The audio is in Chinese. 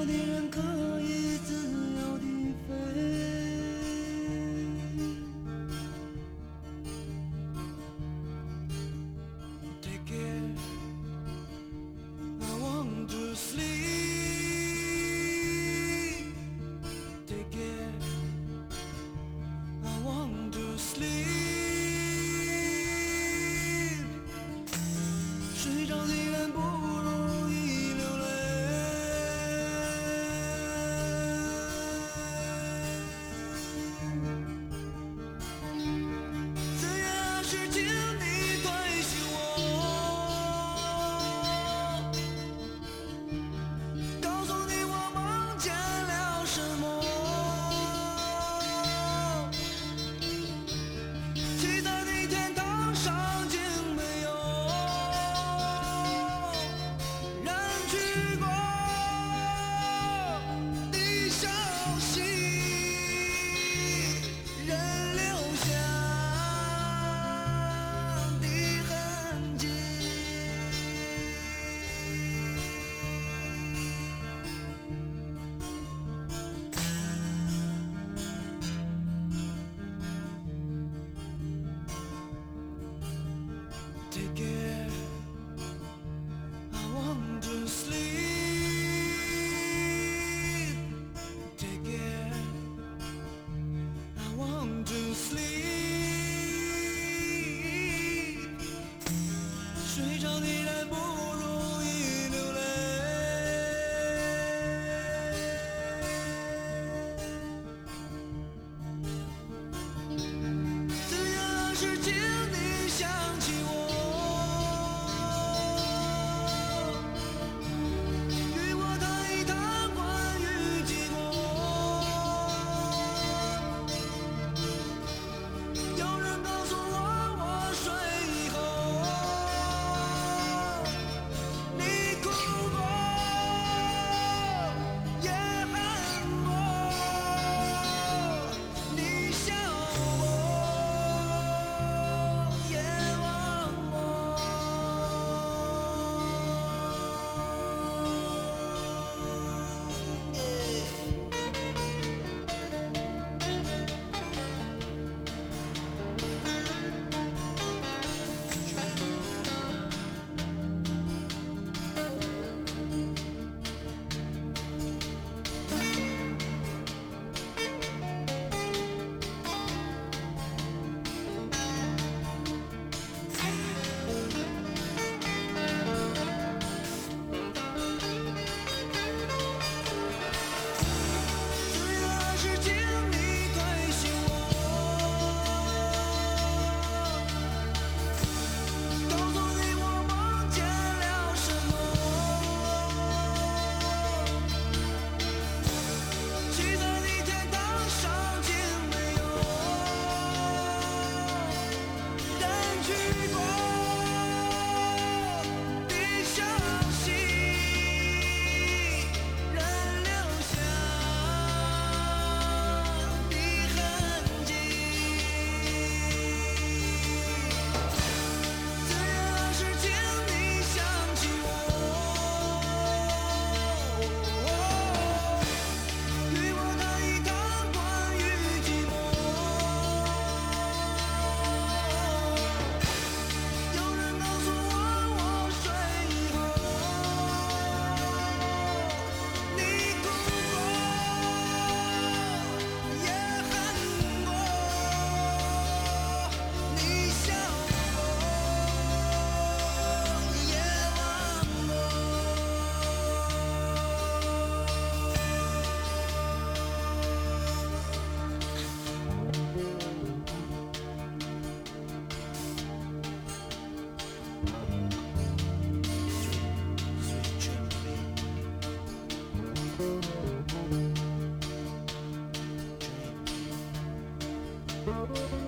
的人可以自由地飞。Take care, I want to sleep. Take care, I want to sleep. 睡着的人不容易流泪。这也是请你关心我，告诉你我梦见了什么。期待的天堂上竟没有人去过的消息，人留下的痕迹。Take care, I want to sleep. Take care, I want to sleep. 睡着的人不容易流泪。这也是请你想起我，与我谈一谈关于寂寞。有人告诉我，我睡以后，你哭过，也恨过，你笑过，也忘这也是请你关心我，告诉你我梦见了什么。期待的天堂上竟没有人去过的消息，人留下的痕迹。这也是请你想起我，与我谈一谈关于寂寞。有人告诉我，我睡以后，你哭过，也恨过，你笑过，也忘过。Sweet dream.